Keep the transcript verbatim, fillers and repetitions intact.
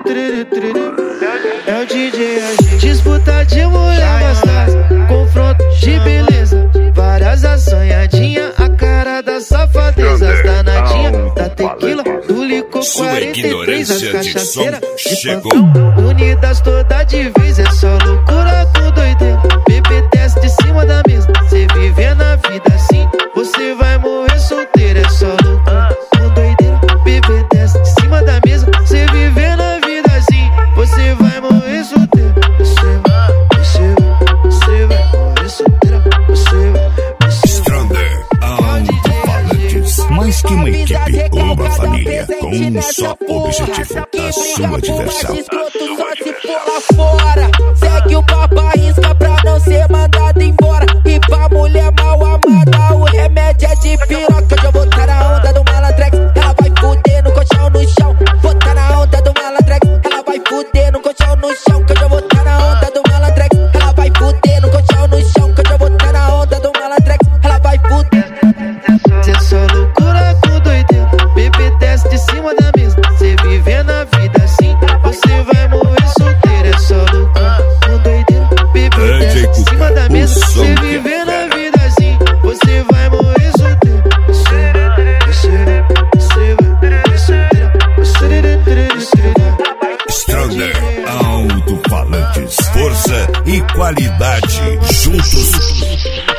É o D J, a gente disputa de mulher gostosa, confronto de beleza, várias assanhadinhas, a cara das safadezas, danadinha da tequila, do licor quarenta e três, as cachaceiras de plantão, unidas toda de vez, é só loucura com doideira, bebê desce de cima da mesa, cê viver na vida assim, você vai morrer solteiro, é só loucura com doideira, bebê desce de cima da mesa, cê viver na vida assim, você vai morrer solteiro, você vai, você vai, você vai morrer solteiro, você vai, você Stronger, alto-falantes, mais que uma equipe, uma família, com um só objetivo, a sua diversão. Só se for lá fora, segue o papai risca pra não ser mandado embora. E pra mulher mal amada, o remédio é de piroca. Eu vou tá na onda do malandrex, ela vai fuder no colchão no chão. Vou tá na onda do malandrex, ela vai fuder no colchão no chão. Que eu já vou tá na onda do malandrex, ela vai fuder no colchão no chão. Que eu já vou tá na onda do malandrex, ela vai fuder. Cê só loucura com doideira, bebê desce de cima da mesa, cê viver na vida assim, você vai morrer solteiro, é só loucura com doideira, bebê desce de cima da mesa, cê viver na vida assim, você vai morrer solteiro, você vai, você vai, você vai morrer solteiro, você vai. Stronger, alto-falantes, força e qualidade juntos.